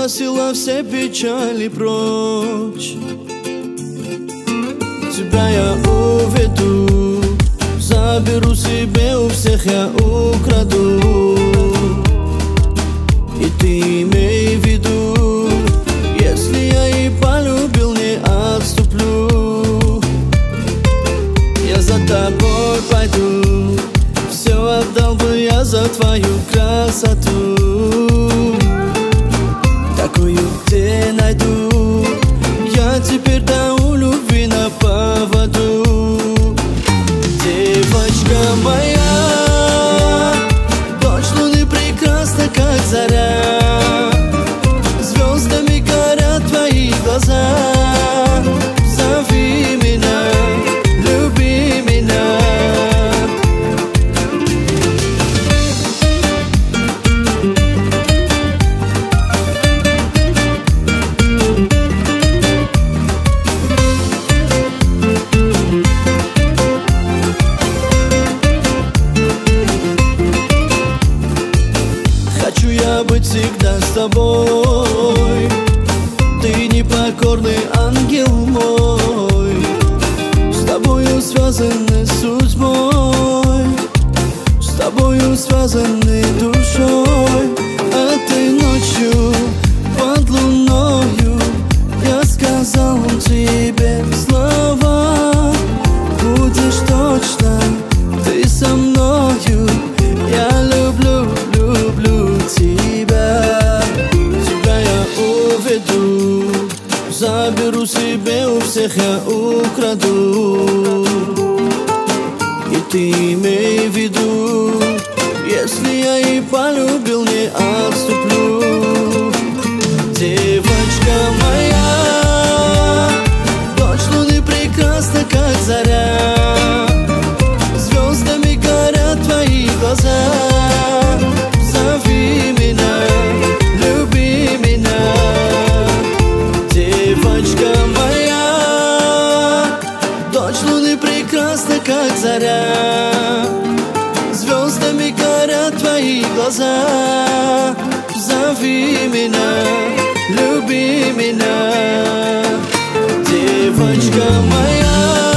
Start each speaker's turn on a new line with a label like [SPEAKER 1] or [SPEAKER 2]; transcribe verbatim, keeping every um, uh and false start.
[SPEAKER 1] уносила все печали прочь. Тебя я уведу, заберу себе, у всех я украду. И ты имей в виду, если я и полюбил, не отступлю. Я за тобой пойду, все отдал бы я за твою красоту. Такую где найду, я теперь да у любви на поводу. Девочка моя, дочь луны прекрасна, как заря. Звездами горят твои глаза. Зови меня, люби меня. Хочу я быть всегда с тобой. Ты непокорный ангел мой. С тобою связаны судьбой, с тобою связаны душой. Этой ночью под луною я сказал тебе слова. Будешь точно ты со мною. Я люблю, люблю тебя. Тебя я уведу, заберу себе, у всех я украду. И ты имей в виду, если я и полюбил, не отступлю. Девочка моя, дочь луны прекрасна, как заря. Звездами горят твои глаза. Зови меня, люби меня. Девочка моя, дочь луны прекрасна, как заря. Звездами горят твои глаза. Зови меня, люби меня. Девочка моя.